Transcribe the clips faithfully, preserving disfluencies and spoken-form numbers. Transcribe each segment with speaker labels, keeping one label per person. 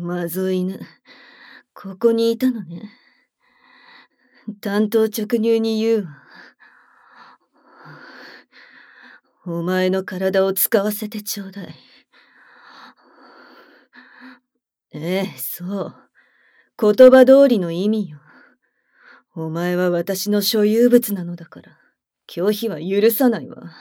Speaker 1: まずい犬、ここにいたのね。単刀直入に言うわ。お前の体を使わせてちょうだい。ええ、そう。言葉通りの意味よ。お前は私の所有物なのだから、拒否は許さないわ。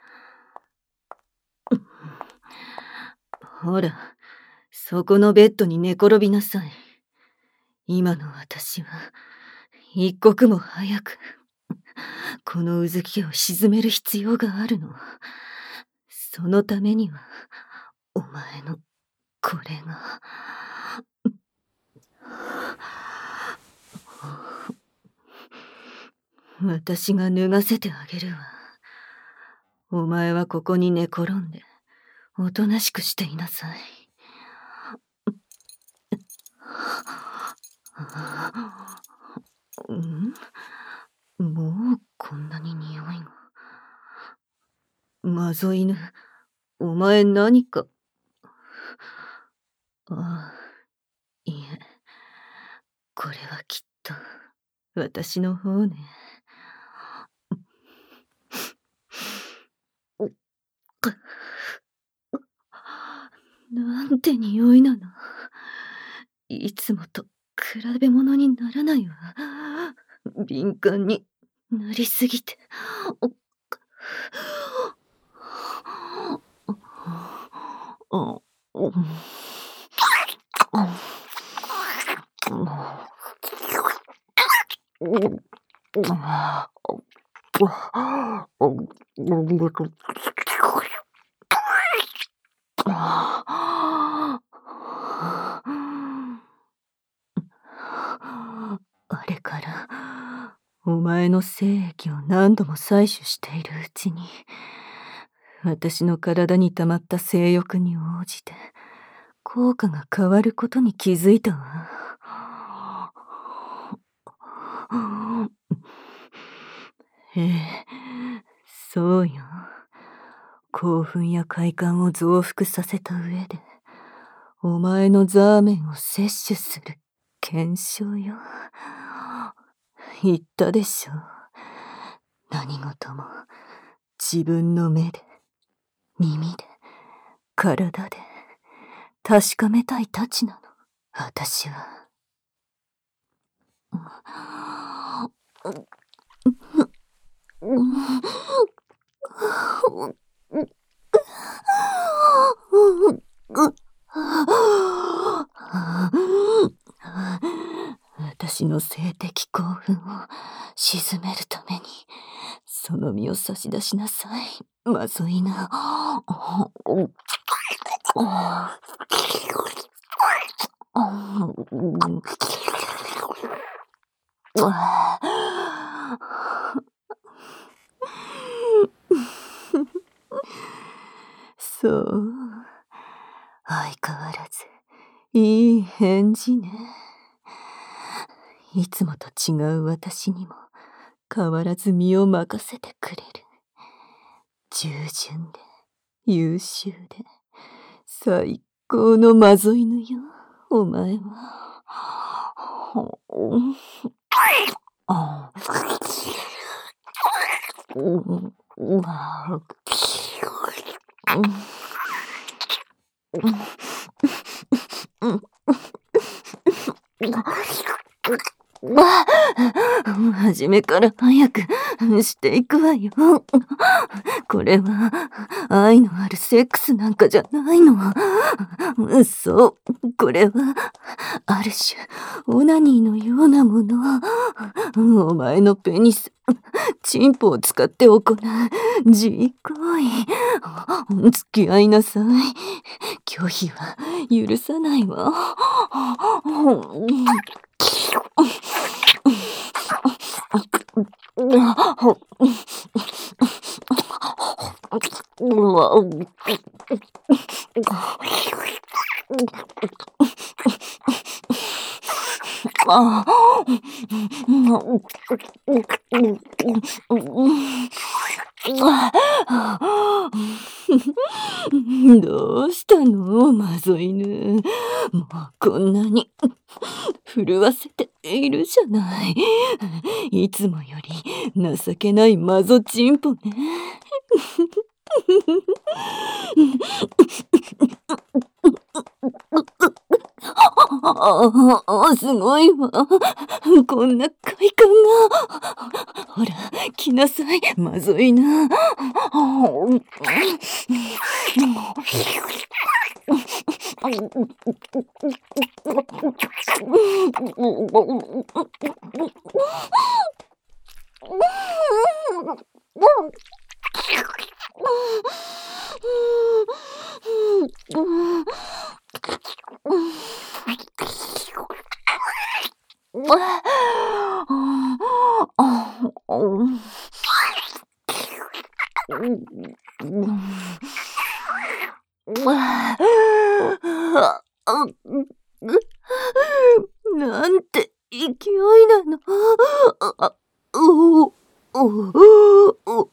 Speaker 1: ほら、そこのベッドに寝転びなさい。今の私は、一刻も早く、このうずきを沈める必要があるの。そのためには、お前の、これが。私が脱がせてあげるわ。お前はここに寝転んで、おとなしくしていなさい。ん？もうこんなに匂いが。まぞ犬、お前何か。ああ、いえ、これはきっと私の方ね。なんて匂いなの。いつもと比べ物にならないわ。敏感になりすぎて。あれからお前の精液を何度も採取しているうちに、私の体に溜まった性欲に応じて効果が変わることに気づいたわ。ええ、そうよ。興奮や快感を増幅させた上で、お前のザーメンを摂取する検証よ。言ったでしょ。何事も自分の目で、耳で、体で確かめたいたちなの、私は。私の性的興奮を鎮めるために、その身を差し出しなさい、まずいな。そう、相変わらずいい返事ね。いつもと違う私にも変わらず身を任せてくれる。従順で優秀で最高のまぞ犬よ、お前は。初めから早くしていくわよ。これは愛のあるセックスなんかじゃないの。そう、これはある種オナニーのようなもの。お前のペニス、チンポを使って行う自慰行為。付き合いなさい。拒否は許さないわ。 どうしたの、マゾ犬。もうこんなに震わせているじゃない。いつもより情けないマゾチンポね。ああ、すごいわ。こんな快感が。ほら、来なさい、まずいな。なんて勢いなの。あ、おお、おお、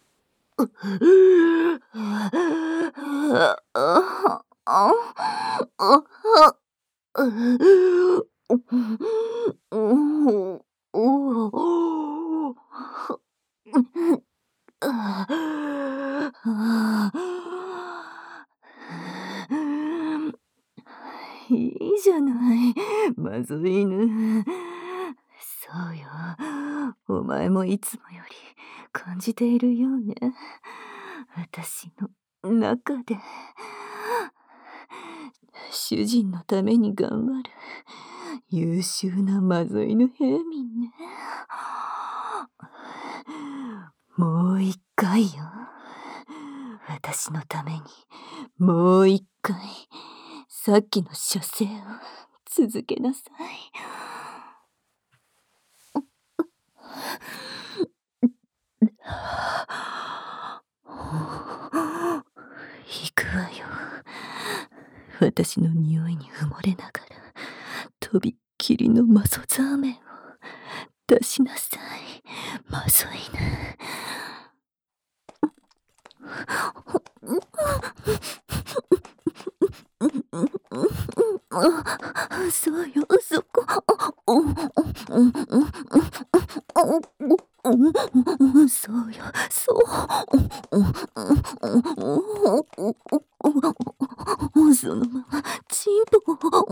Speaker 1: いいじゃない、まずい犬。そうよ、お前もいつもより感じているようね。私の中で。主人のために頑張る優秀なマゾ犬平民ね。もう一回よ。私のためにもう一回さっきの射精を続けなさい。行くわよ。私の匂いに埋もれながらとびっきりのマゾザーメンを出しなさい、マゾ犬。そうよ、そこ。そうよ、そう。そのままチンポ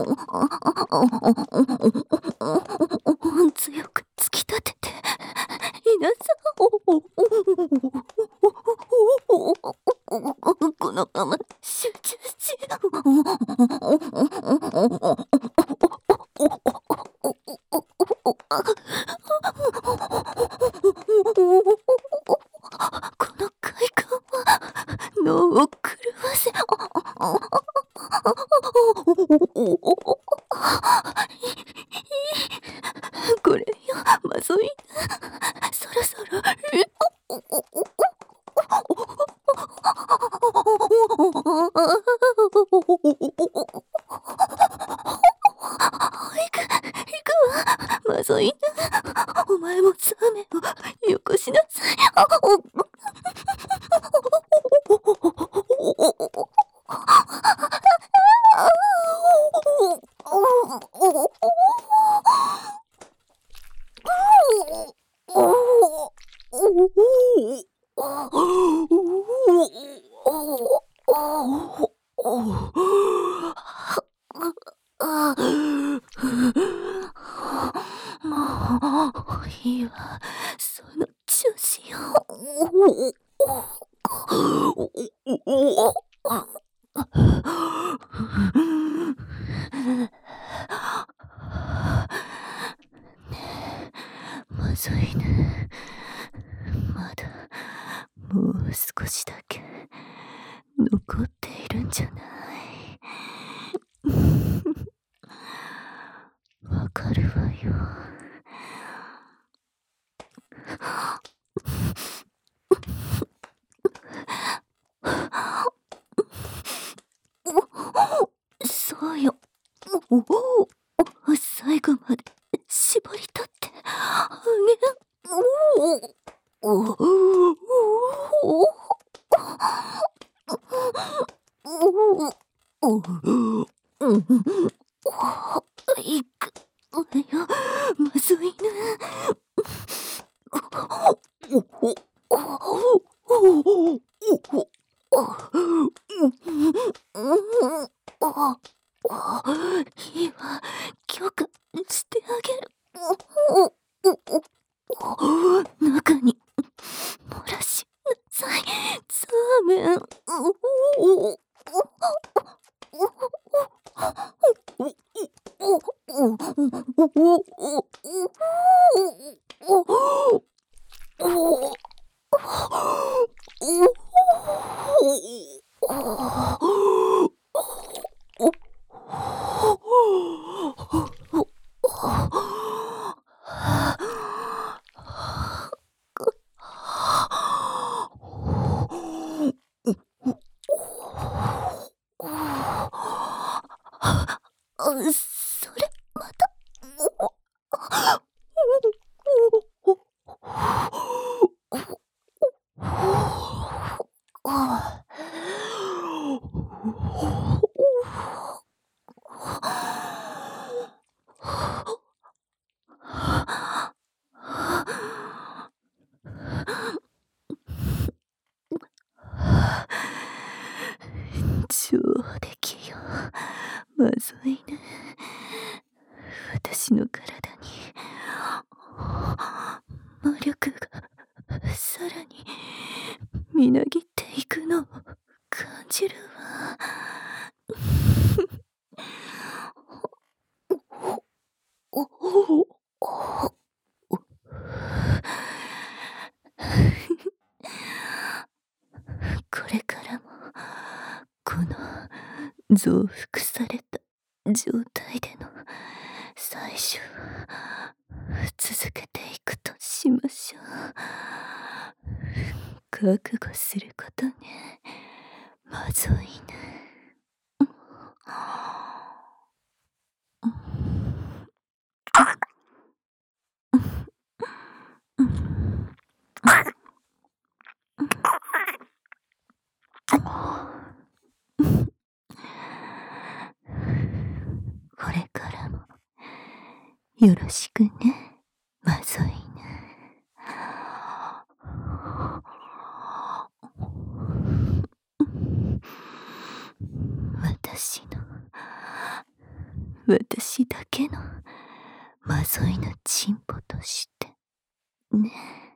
Speaker 1: を強く突き立てていなさい。このまま集中しこの快感は脳を狂わせこれよ、まずい。そろそろ行く、行くわ、まずい。お前もザーメンをよこしなさい。もういいわ、その調子よ。まずいね。まだもう少しだけ残っているんじゃない。わかるわよ。そうよ。最後まで絞り取ってあげ。おおおおいいわ、許可してあげる。中に漏らしなさい、ザーメン。それまた。上出来よ、まずいね。私の体に魔力がさらにみなぎっていくのを感じるわ。これからもこの増幅された状態での採取を続けていくとしましょう。覚悟することね。まずいね。これからもよろしくね。まずいね。私の私だけのまずいのチンポとしてね。